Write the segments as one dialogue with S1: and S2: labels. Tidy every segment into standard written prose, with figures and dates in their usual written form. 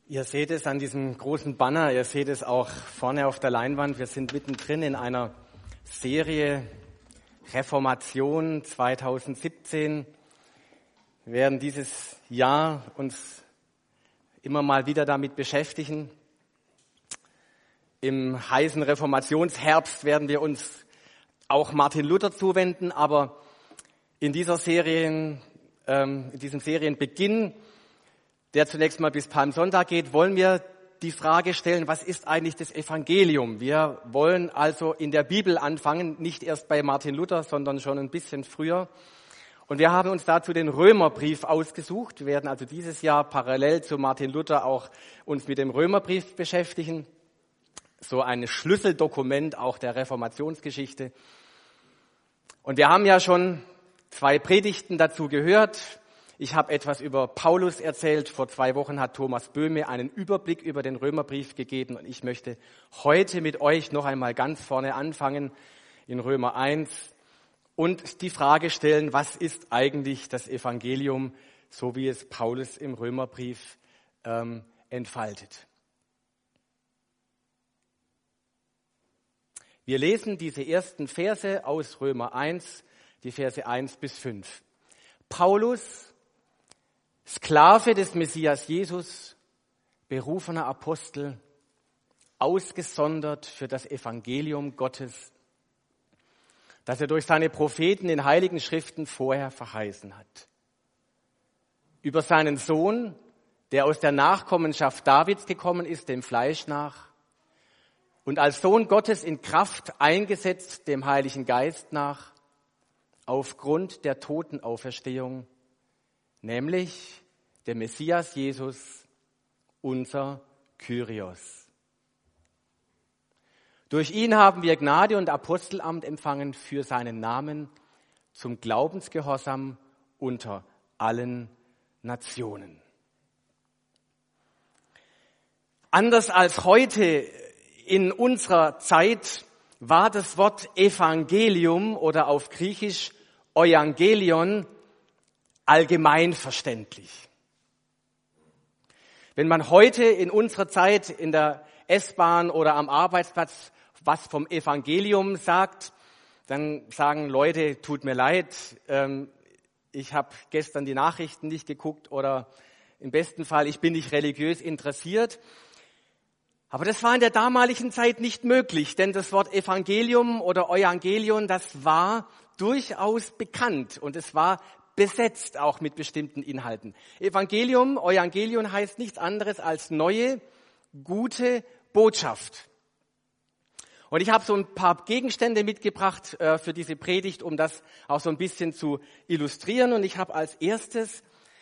S1: Ihr seht es an diesem großen Banner, ihr seht es auch vorne auf der Leinwand. Wir sind mittendrin in einer Serie Reformation 2017. Wir werden dieses Jahr uns immer mal wieder damit beschäftigen. Im heißen Reformationsherbst werden wir uns auch Martin Luther zuwenden, aber in diesem Serienbeginn, der zunächst mal bis Palmsonntag geht, wollen wir die Frage stellen, was ist eigentlich das Evangelium? Wir wollen also in der Bibel anfangen, nicht erst bei Martin Luther, sondern schon ein bisschen früher. Und wir haben uns dazu den Römerbrief ausgesucht. Wir werden also dieses Jahr parallel zu Martin Luther auch uns mit dem Römerbrief beschäftigen. So ein Schlüsseldokument auch der Reformationsgeschichte. Und wir haben ja schon 2 Predigten dazu gehört. Ich habe etwas über Paulus erzählt. Vor 2 Wochen hat Thomas Böhme einen Überblick über den Römerbrief gegeben. Und ich möchte heute mit euch noch einmal ganz vorne anfangen in Römer 1 und die Frage stellen, was ist eigentlich das Evangelium, so wie es Paulus im Römerbrief entfaltet. Wir lesen diese ersten Verse aus Römer 1, die Verse 1 bis 5. Paulus, Sklave des Messias Jesus, berufener Apostel, ausgesondert für das Evangelium Gottes, das er durch seine Propheten in heiligen Schriften vorher verheißen hat. Über seinen Sohn, der aus der Nachkommenschaft Davids gekommen ist, dem Fleisch nach, und als Sohn Gottes in Kraft eingesetzt, dem Heiligen Geist nach, aufgrund der Totenauferstehung, nämlich der Messias Jesus, unser Kyrios. Durch ihn haben wir Gnade und Apostelamt empfangen für seinen Namen zum Glaubensgehorsam unter allen Nationen. Anders als heute in unserer Zeit war das Wort Evangelium oder auf Griechisch Euangelion allgemein verständlich. Wenn man heute in unserer Zeit in der S-Bahn oder am Arbeitsplatz was vom Evangelium sagt, dann sagen Leute, tut mir leid, ich habe gestern die Nachrichten nicht geguckt oder im besten Fall, ich bin nicht religiös interessiert. Aber das war in der damaligen Zeit nicht möglich, denn das Wort Evangelium oder Euangelion, das war durchaus bekannt und es war besetzt auch mit bestimmten Inhalten. Evangelium, Euangelion heißt nichts anderes als neue, gute Botschaft. Und ich habe so ein paar Gegenstände mitgebracht für diese Predigt, um das auch so ein bisschen zu illustrieren. Und ich habe als erstes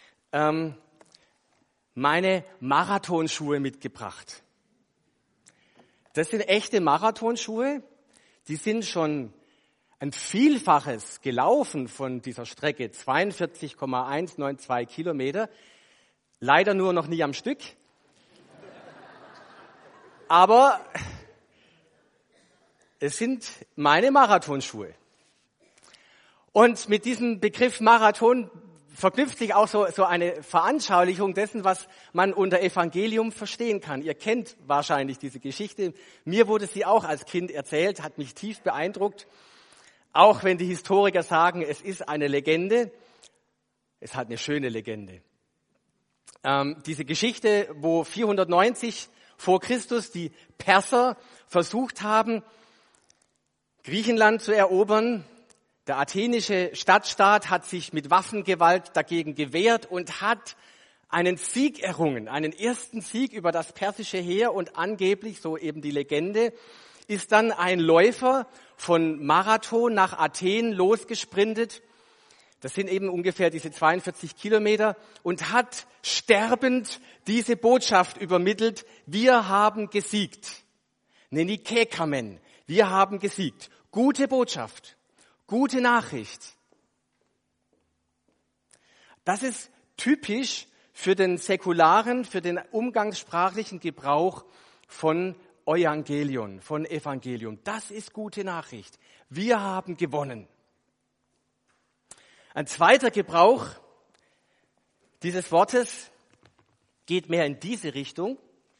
S1: meine Marathonschuhe mitgebracht. Das sind echte Marathonschuhe, die sind schon ein Vielfaches gelaufen von dieser Strecke, 42,192 Kilometer, leider nur noch nie am Stück. Aber es sind meine Marathonschuhe. Und mit diesem Begriff Marathon verknüpft sich auch so eine Veranschaulichung dessen, was man unter Evangelium verstehen kann. Ihr kennt wahrscheinlich diese Geschichte. Mir wurde sie auch als Kind erzählt, hat mich tief beeindruckt. Auch wenn die Historiker sagen, es ist eine Legende, es hat eine schöne Legende. Diese Geschichte, wo 490 vor Christus die Perser versucht haben, Griechenland zu erobern. Der athenische Stadtstaat hat sich mit Waffengewalt dagegen gewehrt und hat einen Sieg errungen, einen ersten Sieg über das persische Heer und angeblich, so eben die Legende, ist dann ein Läufer von Marathon nach Athen losgesprintet. Das sind eben ungefähr diese 42 Kilometer und hat sterbend diese Botschaft übermittelt: Wir haben gesiegt. Nenike kamen. Wir haben gesiegt. Gute Botschaft. Gute Nachricht. Das ist typisch für den säkularen, für den umgangssprachlichen Gebrauch von Euangelion, von Evangelium. Das ist gute Nachricht. Wir haben gewonnen. Ein zweiter Gebrauch dieses Wortes geht mehr in diese Richtung.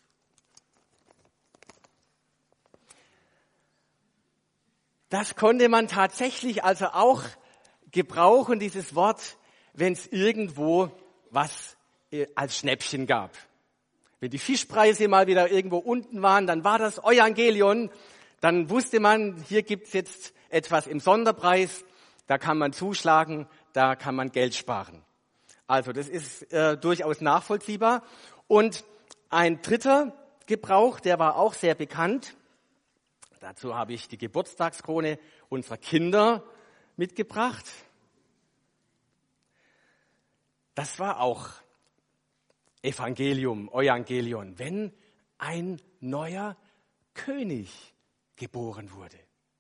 S1: Das konnte man tatsächlich also auch gebrauchen, dieses Wort, wenn es irgendwo was als Schnäppchen gab. Wenn die Fischpreise mal wieder irgendwo unten waren, dann war das Evangelion. Dann wusste man, hier gibt's jetzt etwas im Sonderpreis, da kann man zuschlagen, da kann man Geld sparen. Also das ist durchaus nachvollziehbar. Und ein dritter Gebrauch, der war auch sehr bekannt. Dazu habe ich die Geburtstagskrone unserer Kinder mitgebracht. Das war auch Evangelium, Evangelion, wenn ein neuer König geboren wurde.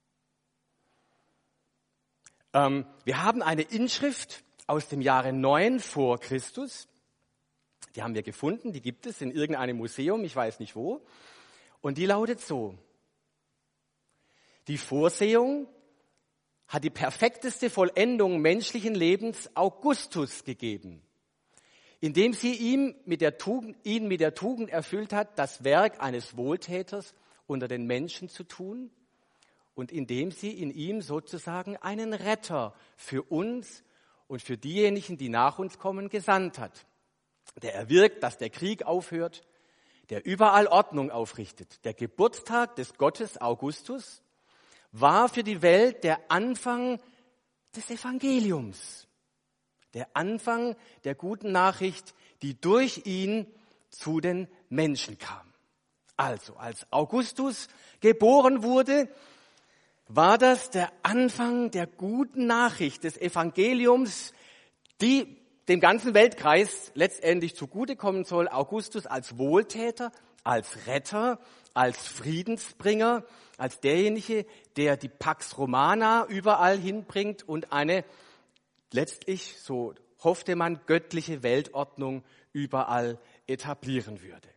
S1: Wir haben eine Inschrift aus dem Jahre 9 vor Christus. Die haben wir gefunden, die gibt es in irgendeinem Museum, ich weiß nicht wo. Und die lautet so: Die Vorsehung hat die perfekteste Vollendung menschlichen Lebens Augustus gegeben, indem sie ihn mit der Tugend erfüllt hat, das Werk eines Wohltäters unter den Menschen zu tun, und indem sie in ihm sozusagen einen Retter für uns und für diejenigen, die nach uns kommen, gesandt hat, der erwirkt, dass der Krieg aufhört, der überall Ordnung aufrichtet. Der Geburtstag des Gottes Augustus war für die Welt der Anfang des Evangeliums, der Anfang der guten Nachricht, die durch ihn zu den Menschen kam. Also, als Augustus geboren wurde, war das der Anfang der guten Nachricht des Evangeliums, die dem ganzen Weltkreis letztendlich zugutekommen soll. Augustus als Wohltäter, als Retter, als Friedensbringer, als derjenige, der die Pax Romana überall hinbringt und eine letztlich, so hoffte man, göttliche Weltordnung überall etablieren würde.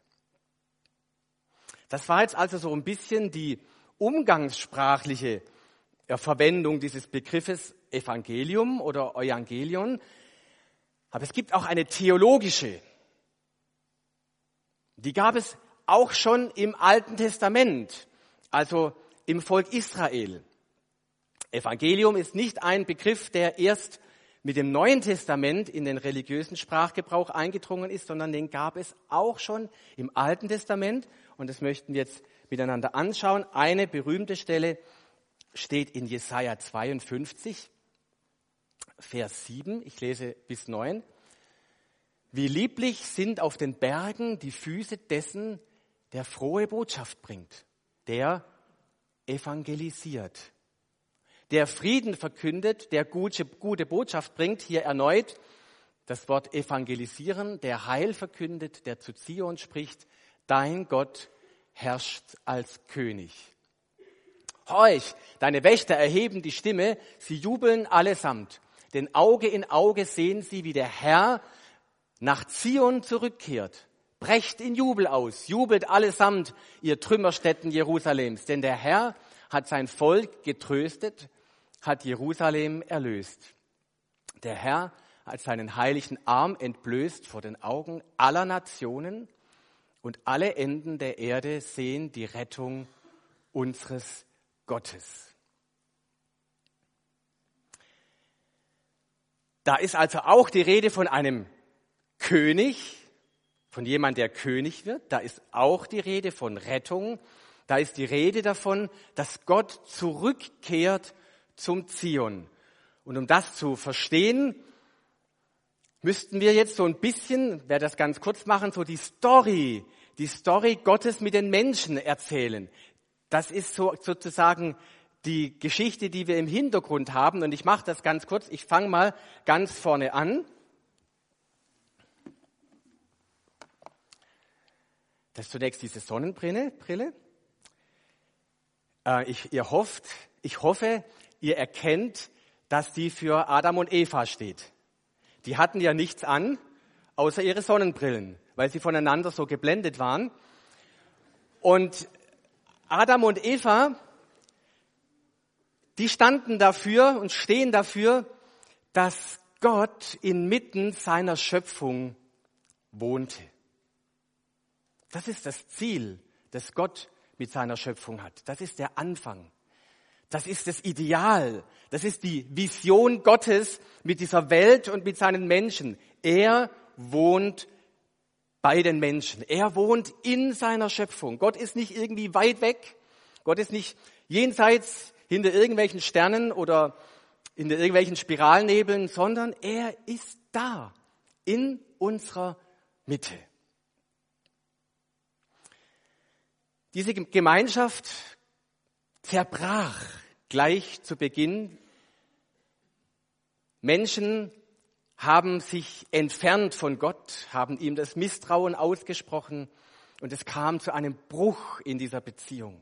S1: Das war jetzt also so ein bisschen die umgangssprachliche Verwendung dieses Begriffes Evangelium oder Evangelion. Aber es gibt auch eine theologische. Die gab es auch schon im Alten Testament, also im Volk Israel. Evangelium ist nicht ein Begriff, der erst mit dem Neuen Testament in den religiösen Sprachgebrauch eingedrungen ist, sondern den gab es auch schon im Alten Testament. Und das möchten wir jetzt miteinander anschauen. Eine berühmte Stelle steht in Jesaja 52, Vers 7. Ich lese bis 9. Wie lieblich sind auf den Bergen die Füße dessen, der frohe Botschaft bringt, der evangelisiert, der Frieden verkündet, der gute Botschaft bringt. Hier erneut das Wort evangelisieren, der Heil verkündet, der zu Zion spricht, dein Gott herrscht als König. Horch, deine Wächter erheben die Stimme, sie jubeln allesamt, denn Auge in Auge sehen sie, wie der Herr nach Zion zurückkehrt. Brecht in Jubel aus, jubelt allesamt, ihr Trümmerstätten Jerusalems, denn der Herr hat sein Volk getröstet, hat Jerusalem erlöst. Der Herr hat seinen heiligen Arm entblößt vor den Augen aller Nationen, und alle Enden der Erde sehen die Rettung unseres Gottes. Da ist also auch die Rede von einem König, von jemand, der König wird. Da ist auch die Rede von Rettung. Da ist die Rede davon, dass Gott zurückkehrt zum Zion. Und um das zu verstehen, müssten wir jetzt so ein bisschen, werde das ganz kurz machen, so die Story Gottes mit den Menschen erzählen. Das ist sozusagen die Geschichte, die wir im Hintergrund haben. Und ich mache das ganz kurz. Ich fange mal ganz vorne an. Das ist zunächst diese Sonnenbrille. Ich hoffe, ihr erkennt, dass die für Adam und Eva steht. Die hatten ja nichts an, außer ihre Sonnenbrillen, weil sie voneinander so geblendet waren. Und Adam und Eva, die standen dafür und stehen dafür, dass Gott inmitten seiner Schöpfung wohnte. Das ist das Ziel, das Gott mit seiner Schöpfung hat. Das ist der Anfang. Das ist das Ideal. Das ist die Vision Gottes mit dieser Welt und mit seinen Menschen. Er wohnt bei den Menschen. Er wohnt in seiner Schöpfung. Gott ist nicht irgendwie weit weg. Gott ist nicht jenseits hinter irgendwelchen Sternen oder hinter irgendwelchen Spiralnebeln, sondern er ist da, in unserer Mitte. Diese Gemeinschaft zerbrach gleich zu Beginn. Menschen haben sich entfernt von Gott, haben ihm das Misstrauen ausgesprochen und es kam zu einem Bruch in dieser Beziehung.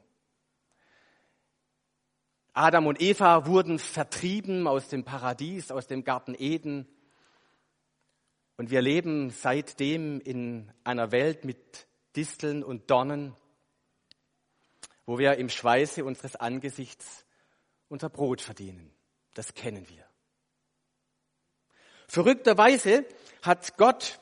S1: Adam und Eva wurden vertrieben aus dem Paradies, aus dem Garten Eden. Und wir leben seitdem in einer Welt mit Disteln und Dornen, wo wir im Schweiße unseres Angesichts unser Brot verdienen. Das kennen wir. Verrückterweise hat Gott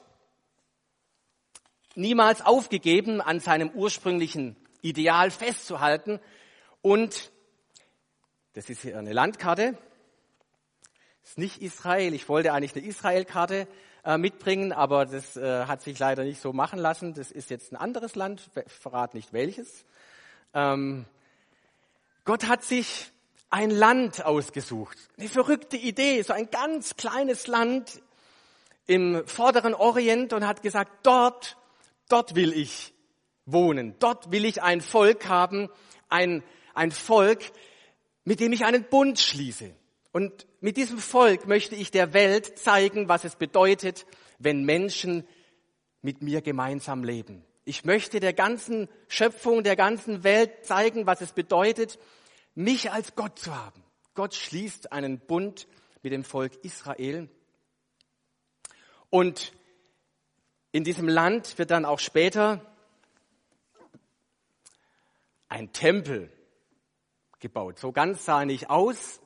S1: niemals aufgegeben, an seinem ursprünglichen Ideal festzuhalten. Und das ist hier eine Landkarte. Das ist nicht Israel. Ich wollte eigentlich eine Israel-Karte mitbringen, aber das hat sich leider nicht so machen lassen. Das ist jetzt ein anderes Land, ich verrate nicht welches. Gott hat sich ein Land ausgesucht. Eine verrückte Idee, so ein ganz kleines Land im vorderen Orient und hat gesagt, dort will ich wohnen. Dort will ich ein Volk haben, ein Volk, mit dem ich einen Bund schließe. Und mit diesem Volk möchte ich der Welt zeigen, was es bedeutet, wenn Menschen mit mir gemeinsam leben. Ich möchte der ganzen Schöpfung, der ganzen Welt zeigen, was es bedeutet, mich als Gott zu haben. Gott schließt einen Bund mit dem Volk Israel. Und in diesem Land wird dann auch später ein Tempel gebaut. So ganz sah er nicht aus.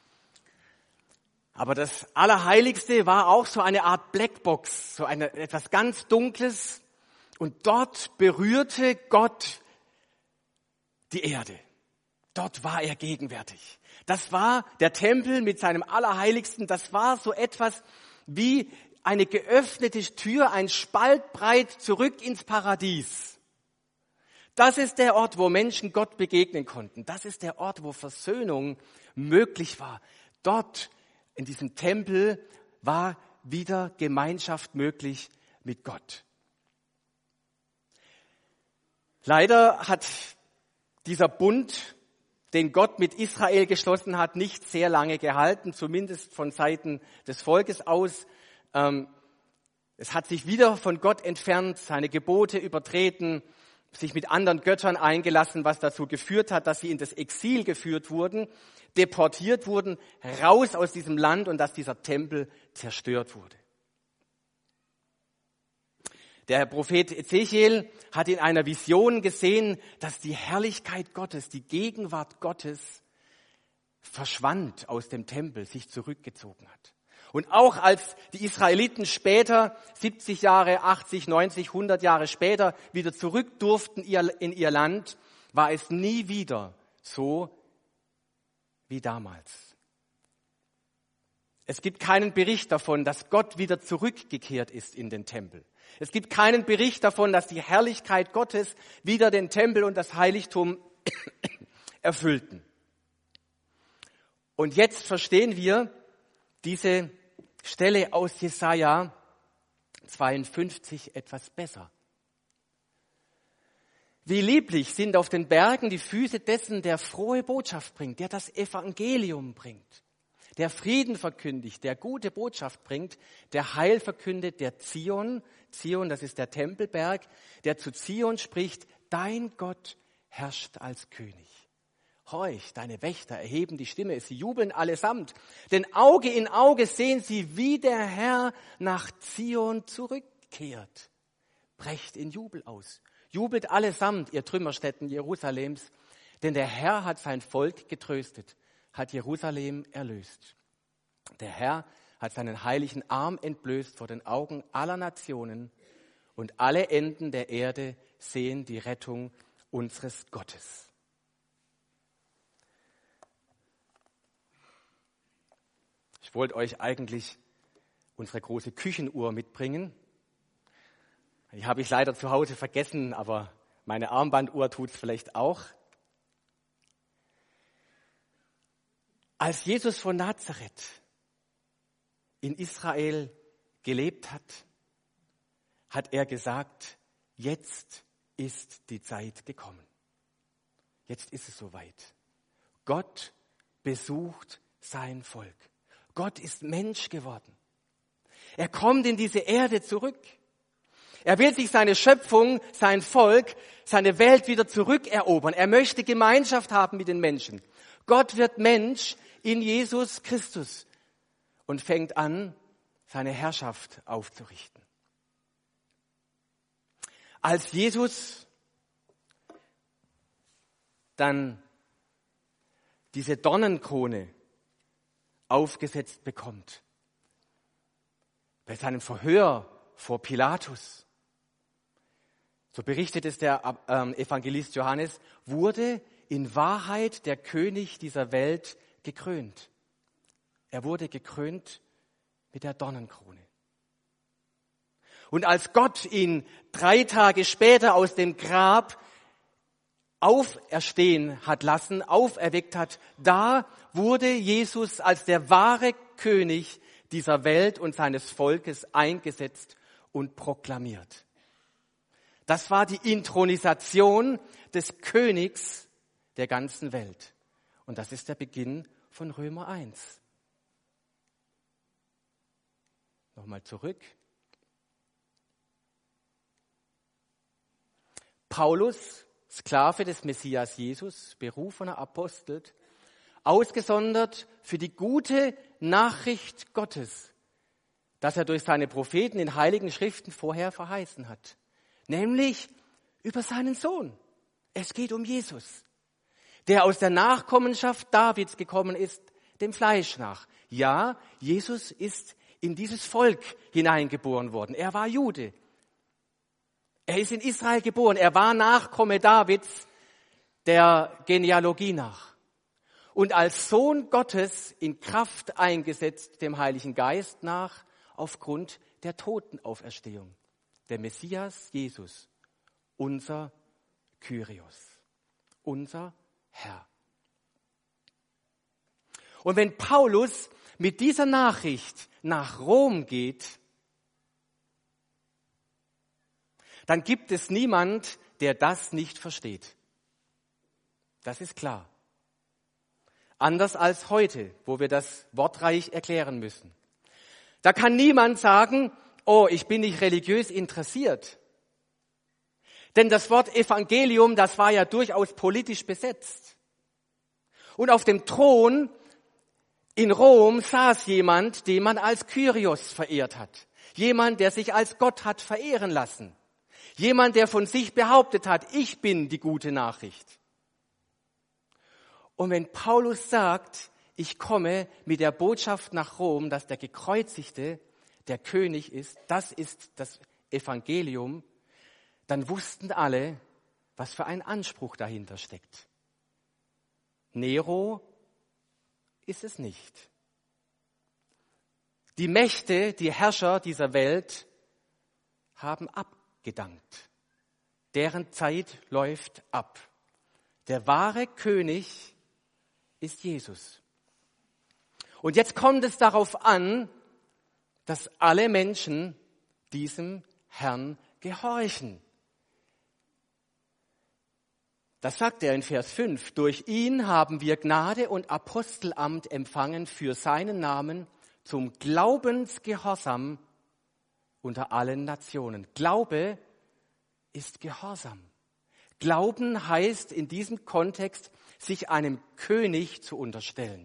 S1: Aber das Allerheiligste war auch so eine Art Blackbox, so etwas ganz Dunkles. Und dort berührte Gott die Erde. Dort war er gegenwärtig. Das war der Tempel mit seinem Allerheiligsten. Das war so etwas wie eine geöffnete Tür, ein Spalt breit zurück ins Paradies. Das ist der Ort, wo Menschen Gott begegnen konnten. Das ist der Ort, wo Versöhnung möglich war. Dort, in diesem Tempel, war wieder Gemeinschaft möglich mit Gott. Leider hat dieser Bund, den Gott mit Israel geschlossen hat, nicht sehr lange gehalten, zumindest von Seiten des Volkes aus. Es hat sich wieder von Gott entfernt, seine Gebote übertreten, sich mit anderen Göttern eingelassen, was dazu geführt hat, dass sie in das Exil geführt wurden, deportiert wurden, raus aus diesem Land und dass dieser Tempel zerstört wurde. Der Prophet Ezechiel hat in einer Vision gesehen, dass die Herrlichkeit Gottes, die Gegenwart Gottes verschwand aus dem Tempel, sich zurückgezogen hat. Und auch als die Israeliten später, 70 Jahre, 80, 90, 100 Jahre später, wieder zurück durften in ihr Land, war es nie wieder so wie damals. Es gibt keinen Bericht davon, dass Gott wieder zurückgekehrt ist in den Tempel. Es gibt keinen Bericht davon, dass die Herrlichkeit Gottes wieder den Tempel und das Heiligtum erfüllten. Und jetzt verstehen wir diese Stelle aus Jesaja 52 etwas besser. Wie lieblich sind auf den Bergen die Füße dessen, der frohe Botschaft bringt, der das Evangelium bringt, der Frieden verkündigt, der gute Botschaft bringt, der Heil verkündet, der Zion, das ist der Tempelberg, der zu Zion spricht, dein Gott herrscht als König. Horch, deine Wächter erheben die Stimme, sie jubeln allesamt, denn Auge in Auge sehen sie, wie der Herr nach Zion zurückkehrt. Brecht in Jubel aus. Jubelt allesamt, ihr Trümmerstätten Jerusalems, denn der Herr hat sein Volk getröstet, hat Jerusalem erlöst. Der Herr hat seinen heiligen Arm entblößt vor den Augen aller Nationen und alle Enden der Erde sehen die Rettung unseres Gottes. Ich wollte euch eigentlich unsere große Küchenuhr mitbringen. Die habe ich leider zu Hause vergessen, aber meine Armbanduhr tut es vielleicht auch. Als Jesus von Nazareth in Israel gelebt hat, hat er gesagt, jetzt ist die Zeit gekommen. Jetzt ist es soweit. Gott besucht sein Volk. Gott ist Mensch geworden. Er kommt in diese Erde zurück. Er will sich seine Schöpfung, sein Volk, seine Welt wieder zurückerobern. Er möchte Gemeinschaft haben mit den Menschen. Gott wird Mensch in Jesus Christus und fängt an, seine Herrschaft aufzurichten. Als Jesus dann diese Dornenkrone aufgesetzt bekommt, bei seinem Verhör vor Pilatus, so berichtet es der Evangelist Johannes, wurde in Wahrheit der König dieser Welt gekrönt. Er wurde gekrönt mit der Dornenkrone. Und als Gott ihn 3 Tage später aus dem Grab auferstehen hat lassen, auferweckt hat, da wurde Jesus als der wahre König dieser Welt und seines Volkes eingesetzt und proklamiert. Das war die Inthronisation des Königs der ganzen Welt. Und das ist der Beginn von Römer 1. Nochmal zurück. Paulus, Sklave des Messias Jesus, berufener Apostel, ausgesondert für die gute Nachricht Gottes, das er durch seine Propheten in heiligen Schriften vorher verheißen hat. Nämlich über seinen Sohn. Es geht um Jesus, der aus der Nachkommenschaft Davids gekommen ist, dem Fleisch nach. Ja, Jesus ist in dieses Volk hineingeboren worden. Er war Jude. Er ist in Israel geboren. Er war Nachkomme Davids, der Genealogie nach. Und als Sohn Gottes in Kraft eingesetzt, dem Heiligen Geist nach, aufgrund der Totenauferstehung. Der Messias Jesus, unser Kyrios, unser Herr. Und wenn Paulus mit dieser Nachricht nach Rom geht, dann gibt es niemand, der das nicht versteht. Das ist klar. Anders als heute, wo wir das wortreich erklären müssen. Da kann niemand sagen, oh, ich bin nicht religiös interessiert. Denn das Wort Evangelium, das war ja durchaus politisch besetzt. Und auf dem Thron in Rom saß jemand, den man als Kyrios verehrt hat. Jemand, der sich als Gott hat verehren lassen. Jemand, der von sich behauptet hat, ich bin die gute Nachricht. Und wenn Paulus sagt, ich komme mit der Botschaft nach Rom, dass der Gekreuzigte der König ist, das ist das Evangelium, dann wussten alle, was für ein Anspruch dahinter steckt. Nero ist es nicht. Die Mächte, die Herrscher dieser Welt haben abgedankt. Deren Zeit läuft ab. Der wahre König ist Jesus. Und jetzt kommt es darauf an, dass alle Menschen diesem Herrn gehorchen. Das sagt er in Vers 5. Durch ihn haben wir Gnade und Apostelamt empfangen für seinen Namen zum Glaubensgehorsam unter allen Nationen. Glaube ist Gehorsam. Glauben heißt in diesem Kontext, sich einem König zu unterstellen.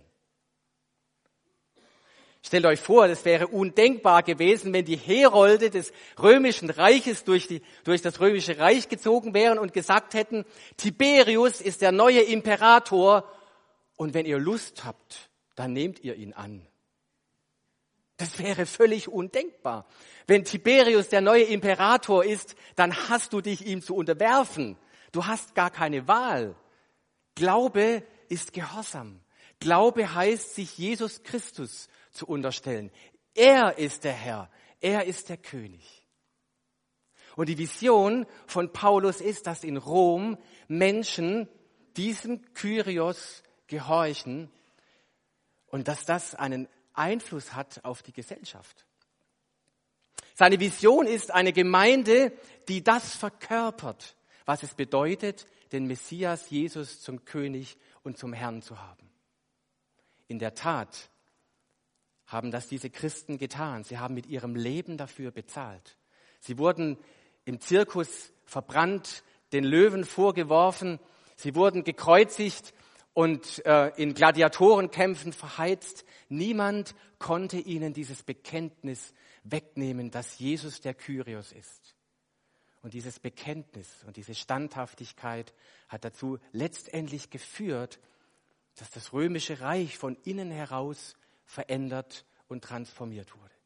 S1: Stellt euch vor, das wäre undenkbar gewesen, wenn die Herolde des römischen Reiches durch das römische Reich gezogen wären und gesagt hätten, Tiberius ist der neue Imperator und wenn ihr Lust habt, dann nehmt ihr ihn an. Das wäre völlig undenkbar. Wenn Tiberius der neue Imperator ist, dann hast du dich ihm zu unterwerfen. Du hast gar keine Wahl. Glaube ist Gehorsam. Glaube heißt, sich Jesus Christus zu unterstellen. Er ist der Herr. Er ist der König. Und die Vision von Paulus ist, dass in Rom Menschen diesem Kyrios gehorchen und dass das einen Einfluss hat auf die Gesellschaft. Seine Vision ist eine Gemeinde, die das verkörpert, was es bedeutet, den Messias Jesus zum König und zum Herrn zu haben. In der Tat haben das diese Christen getan. Sie haben mit ihrem Leben dafür bezahlt. Sie wurden im Zirkus verbrannt, den Löwen vorgeworfen, sie wurden gekreuzigt und in Gladiatorenkämpfen verheizt. Niemand konnte ihnen dieses Bekenntnis wegnehmen, dass Jesus der Kyrios ist. Und dieses Bekenntnis und diese Standhaftigkeit hat dazu letztendlich geführt, dass das römische Reich von innen heraus verändert und transformiert wurde.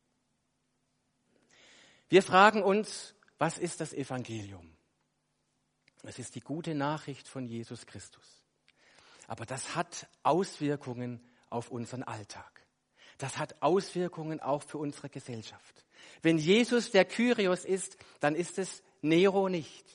S1: Wir fragen uns, was ist das Evangelium? Es ist die gute Nachricht von Jesus Christus. Aber das hat Auswirkungen auf unseren Alltag. Das hat Auswirkungen auch für unsere Gesellschaft. Wenn Jesus der Kyrios ist, dann ist es Nero nicht.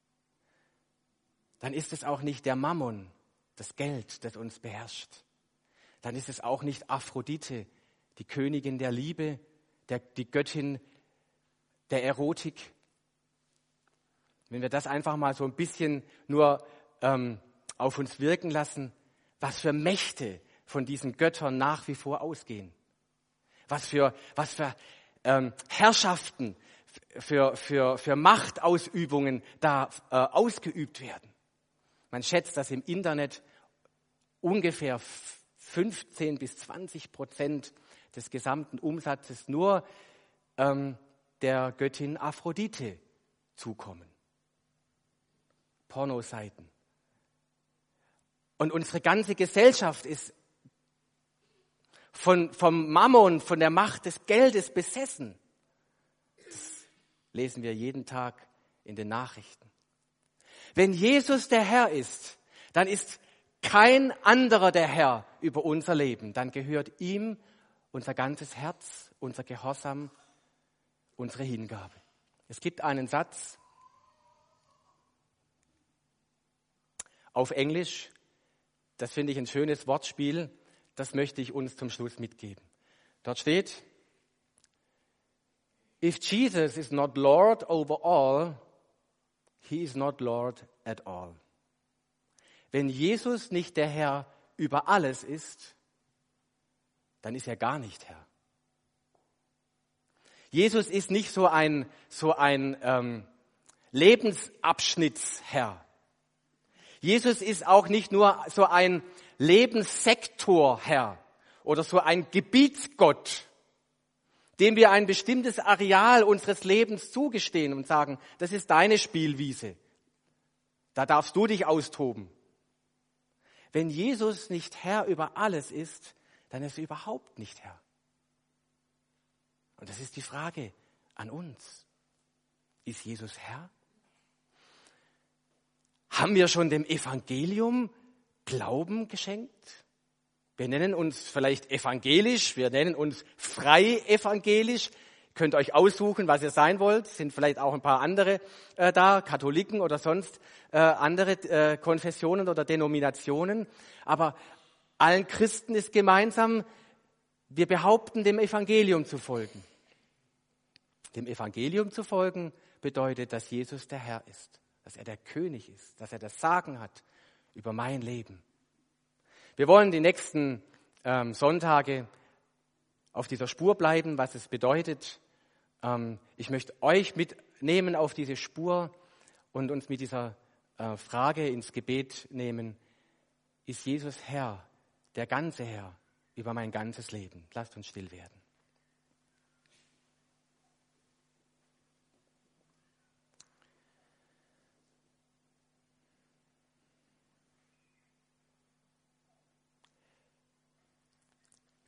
S1: Dann ist es auch nicht der Mammon, das Geld, das uns beherrscht. Dann ist es auch nicht Aphrodite, die Königin der Liebe, die Göttin der Erotik. Wenn wir das einfach mal so ein bisschen nur auf uns wirken lassen, was für Mächte von diesen Göttern nach wie vor ausgehen. Was für Herrschaften, für Machtausübungen da ausgeübt werden. Man schätzt, dass im Internet ungefähr 15-20% des gesamten Umsatzes nur der Göttin Aphrodite zukommen. Pornoseiten. Und unsere ganze Gesellschaft ist vom Mammon, von der Macht des Geldes besessen. Das lesen wir jeden Tag in den Nachrichten. Wenn Jesus der Herr ist, dann ist kein anderer der Herr über unser Leben. Dann gehört ihm unser ganzes Herz, unser Gehorsam, unsere Hingabe. Es gibt einen Satz auf Englisch, das finde ich ein schönes Wortspiel, das möchte ich uns zum Schluss mitgeben. Dort steht, if Jesus is not Lord over all, he is not Lord at all. Wenn Jesus nicht der Herr über alles ist, dann ist er gar nicht Herr. Jesus ist nicht so ein Lebensabschnittsherr. Jesus ist auch nicht nur so ein Lebenssektorherr oder so ein Gebietsgott, dem wir ein bestimmtes Areal unseres Lebens zugestehen und sagen, das ist deine Spielwiese, da darfst du dich austoben. Wenn Jesus nicht Herr über alles ist, dann ist er überhaupt nicht Herr. Und das ist die Frage an uns. Ist Jesus Herr? Haben wir schon dem Evangelium Glauben geschenkt? Wir nennen uns vielleicht evangelisch, wir nennen uns frei evangelisch. Ihr könnt euch aussuchen, was ihr sein wollt. Es sind vielleicht auch ein paar andere da, Katholiken oder sonst andere Konfessionen oder Denominationen. Aber allen Christen ist gemeinsam, wir behaupten, dem Evangelium zu folgen. Dem Evangelium zu folgen bedeutet, dass Jesus der Herr ist, dass er der König ist, dass er das Sagen hat über mein Leben. Wir wollen die nächsten Sonntage auf dieser Spur bleiben, was es bedeutet. Ich möchte euch mitnehmen auf diese Spur und uns mit dieser Frage ins Gebet nehmen. Ist Jesus Herr, der ganze Herr über mein ganzes Leben? Lasst uns still werden.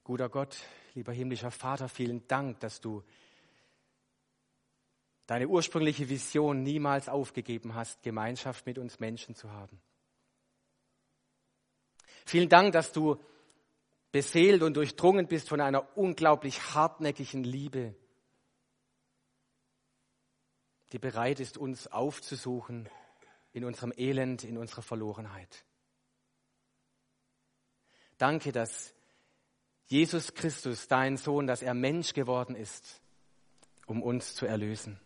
S1: Guter Gott, lieber himmlischer Vater, vielen Dank, dass du deine ursprüngliche Vision niemals aufgegeben hast, Gemeinschaft mit uns Menschen zu haben. Vielen Dank, dass du beseelt und durchdrungen bist von einer unglaublich hartnäckigen Liebe, die bereit ist, uns aufzusuchen in unserem Elend, in unserer Verlorenheit. Danke, dass Jesus Christus, dein Sohn, dass er Mensch geworden ist, um uns zu erlösen.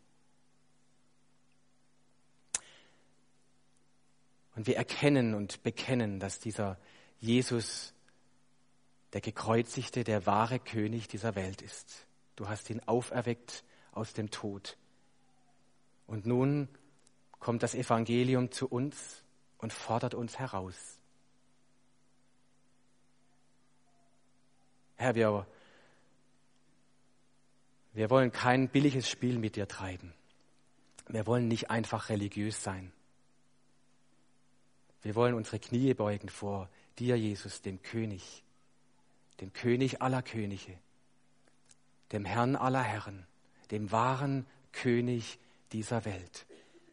S1: Und wir erkennen und bekennen, dass dieser Jesus, der Gekreuzigte, der wahre König dieser Welt ist. Du hast ihn auferweckt aus dem Tod. Und nun kommt das Evangelium zu uns und fordert uns heraus. Herr, wir wollen kein billiges Spiel mit dir treiben. Wir wollen nicht einfach religiös sein. Wir wollen unsere Knie beugen vor dir, Jesus, dem König aller Könige, dem Herrn aller Herren, dem wahren König dieser Welt.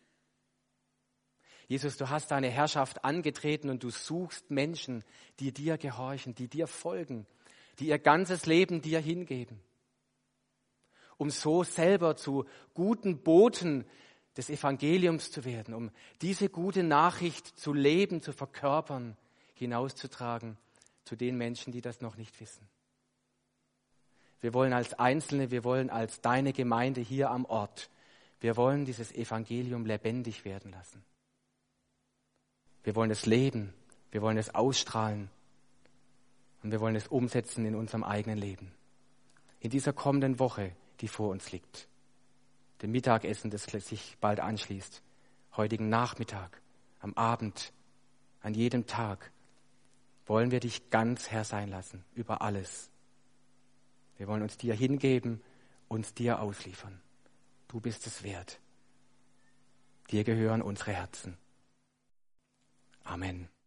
S1: Jesus, du hast deine Herrschaft angetreten und du suchst Menschen, die dir gehorchen, die dir folgen, die ihr ganzes Leben dir hingeben, um so selber zu guten Boten des Evangeliums zu werden, um diese gute Nachricht zu leben, zu verkörpern, hinauszutragen zu den Menschen, die das noch nicht wissen. Wir wollen als Einzelne, wir wollen als deine Gemeinde hier am Ort, wir wollen dieses Evangelium lebendig werden lassen. Wir wollen es leben, wir wollen es ausstrahlen und wir wollen es umsetzen in unserem eigenen Leben. In dieser kommenden Woche, die vor uns liegt. Dem Mittagessen, das sich bald anschließt, heutigen Nachmittag, am Abend, an jedem Tag, wollen wir dich ganz Herr sein lassen, über alles. Wir wollen uns dir hingeben, uns dir ausliefern. Du bist es wert. Dir gehören unsere Herzen. Amen.